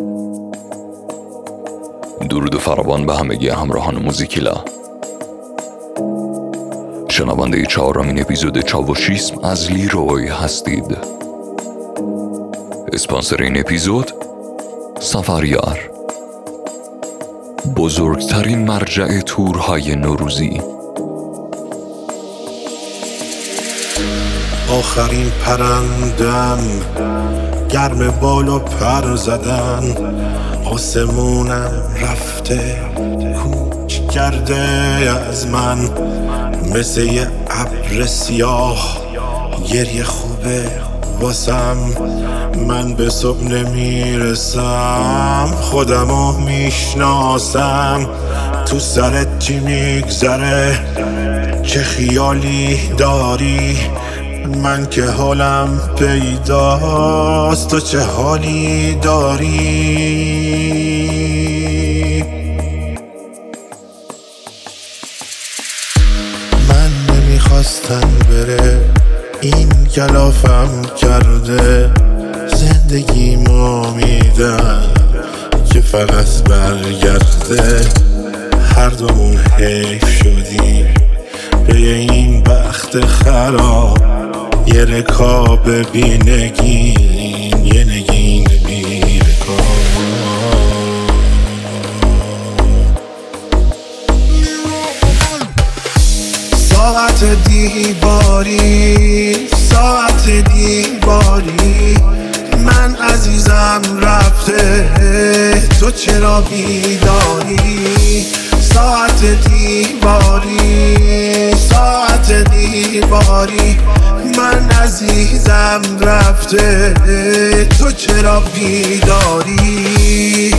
درود فراوان به همگی همراهان موزیکیلا. شنونده 4مین اپیزود چاوشیسم از لیروی هستید. اسپانسر این اپیزود سفریار، بزرگترین مرجع تورهای نوروزی. آخرین پرندم گرم بالا پر زدن، آسمونم رفته کوچ کرده از من، مثل یه ابر سیاه گریه خوبه واسم. من به صبح نمیرسم، خودمو میشناسم. تو سرت چی میگذره؟ چه خیالی داری؟ من که حالم پیداست، تو چه حالی داری؟ من نمیخواستم بره، این کلافم کرده. زندگیمو میدن که فقط برگرده. هر دومون حیف شدیم به این بخت خراب. یه رکاب بی نگین، یه نگین بی رکاب. ساعت دیواری، ساعت دیواری، من عزیزم رفته، تو چرا بیداری؟ ساعت دیواری، ساعت دیواری، من عزیزم رفته، تو چرا بیداری؟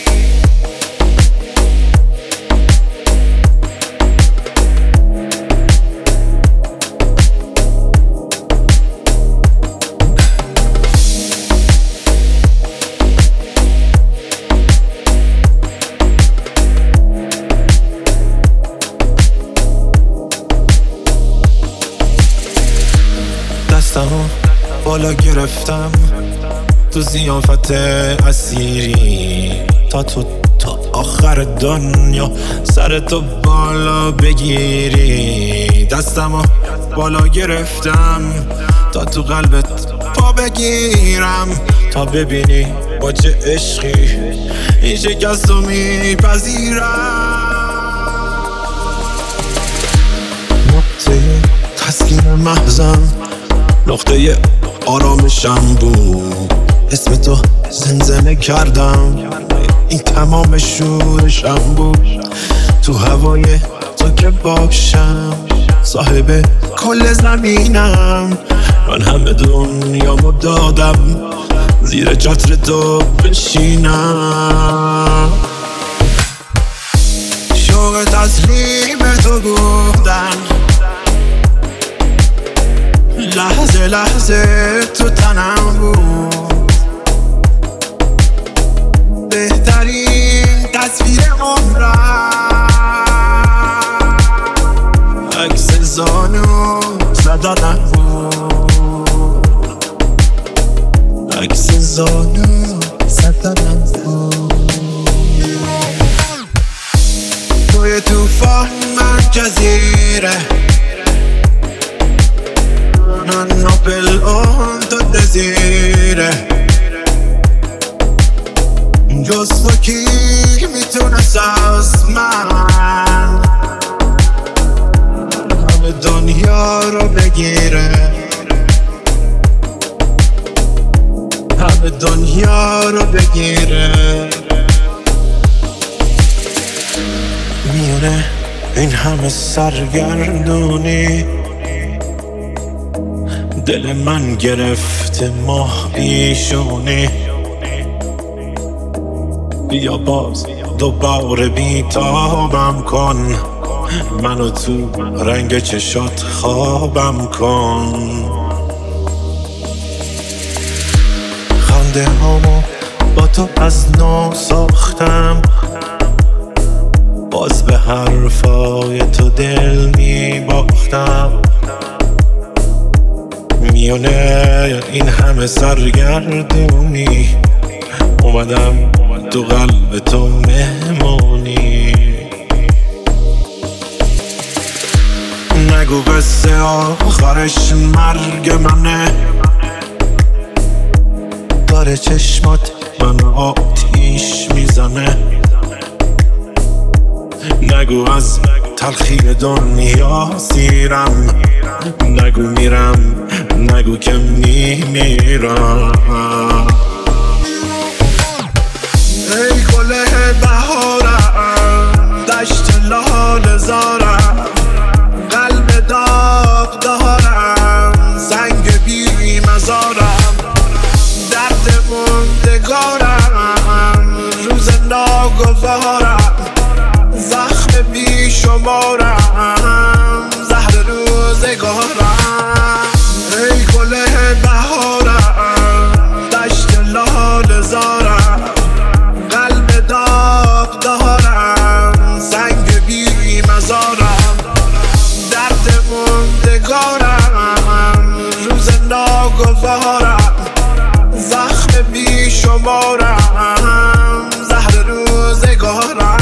دستمو بالا گرفتم تو ضیافت اسیری، تا آخر دنیا سر تو بالا بگیری. دستمو بالا گرفتم تا تو قلبت پا بگیرم، تا ببینی با چه عشقی این شکست رو میپذیرم. نقطه تسکین محضم، نقطه آرامشم بود. اسم تو زمزمه کردم، این تمام شورشم بود. تو هوای تو که باشم، صاحب کل زمینم. من همه دنیامو دادم زیر چتر تو بشینم. شوق تسلیم تو گفتم، لحظه لحظه تو تنم بود. بهترین تصویر عمرم، عکس زانو زدنم بود، عکس زانو زدنم بود. توی توفان من جزیره، non Opel to desire. جز تو کی میتونست از من همه دنیا رو بگیره، همه دنیا رو بگیره. میونه این همه سرگردونی، دل من گرفته ماه بیشونی. بیا باز دوباره بیتابم کن، منو تو رنگ چشات خوابم کن. خنده هامو با تو از نو ساختم، باز به حرفای تو دل می باختم. میونه این همه سرگردونی، اومدم تو قلب تو مهمونی. نگو قصه آخرش مرگ منه، داره چشمات من آتیش میزنه. نگو از تلخی دنیا سیرم، نگو میرم، نگو که میمیرم. ای گله بهارم، دشت لاله زارم، قلب داغ دارم، سنگ بی مزارم، درد موندگارم، روز ناگوارم، زخم بی شمارم، زهر روزگارم. ای گله بهارم، دشت لاله زارم، قلب داغ دارم، سنگ بی مزارم، درد موندگارم، روز ناگوارم، زخم بی شمارم، زهر روزگارم.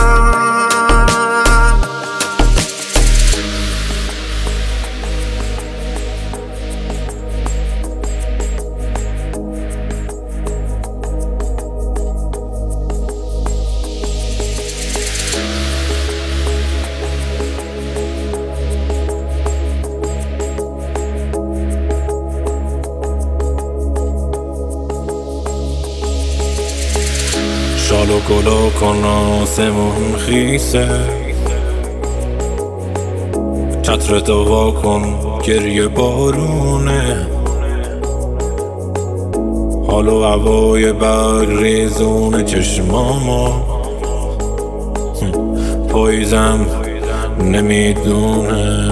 شالو گلو کن آسمون خیسه، چتر تو وا کن گریه بارونه، حال و هوای برگ ریزون چشماما، پاییزم نمیدونه.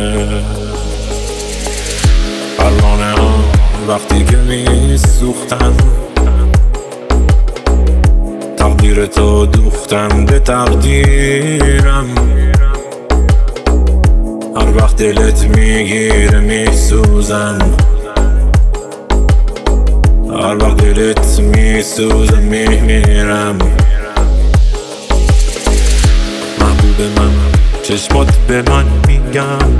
پروانه ها وقتی که میسوختن، تقدیر تو دوختم به تقدیرم. هر وقت دلت میگیره میسوزم، هر وقت دلت میسوزه میمیرم. محبوب من چشمات به من میگم،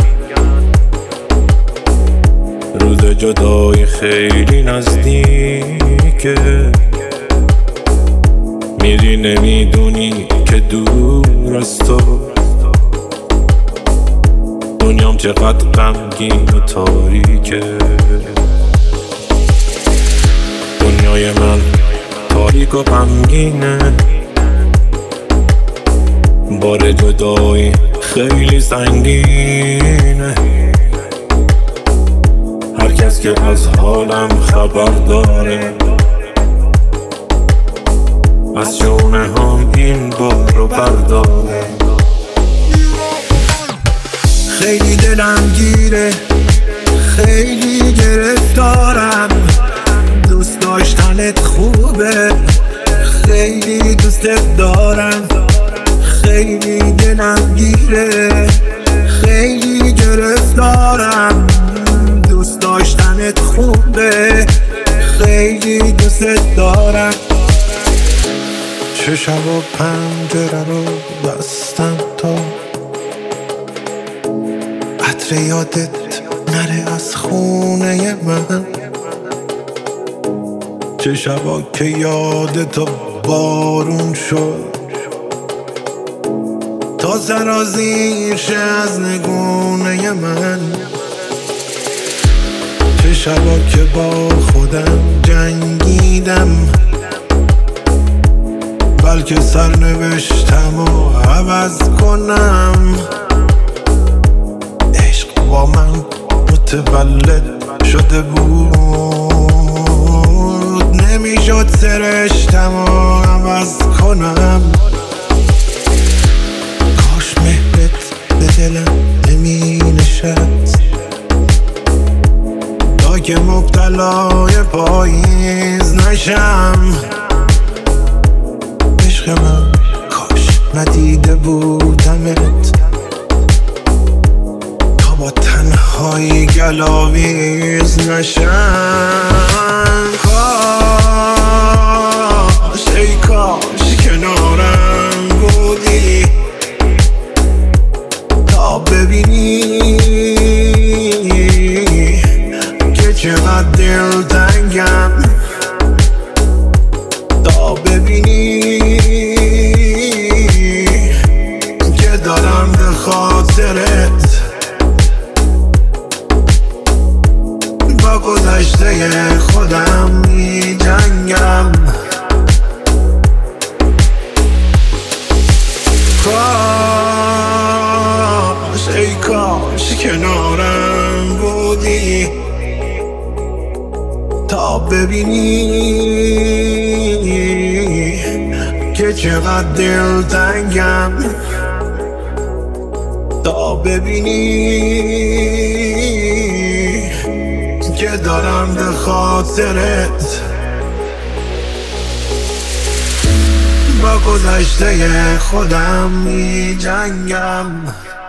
روز جدایی خیلی نزدیکه. میری نمیدونی که دور از تو دنیام چقدر غمگین و تاریکه. دنیای من تاریک و غمگینه، بار جدایی خیلی سنگینه. هر کس که از حالم خبر داره، از شونه هم این بار رو برداره. خیلی دلم گیره، خیلی گرفتارم، دوست داشتنت خوبه، خیلی دوستت دارم. خیلی دلم گیره، خیلی گرفتارم، دوست داشتنت خوبه، خیلی دوستت دارم. چه شب و پنجره رو بستم تا عطر یادت نره از خونه من. چه شبا که یادت بارون شد تا سرازیر شه از نگونه من. چه شبا که با خودم جنگیدم، بلکه سرنوشتم و عوض کنم. عشق با من متولد شده بود، نمیشد سرشتم و عوض کنم. کاش مهرت به دلم نمی نشست تا که مبتلای پاییز نشم. عشق من کاش ندیده بودمت تا با تنهایی گلاویز نشم. کاش ببینی که دارم به خاطرت با گذشته خودم می جنگم. کاش ای کاش کنارم بودی تا ببینی که چقدر دلتنگم، تا ببینی که دارم به خاطرت با گذشته خودم می جنگم.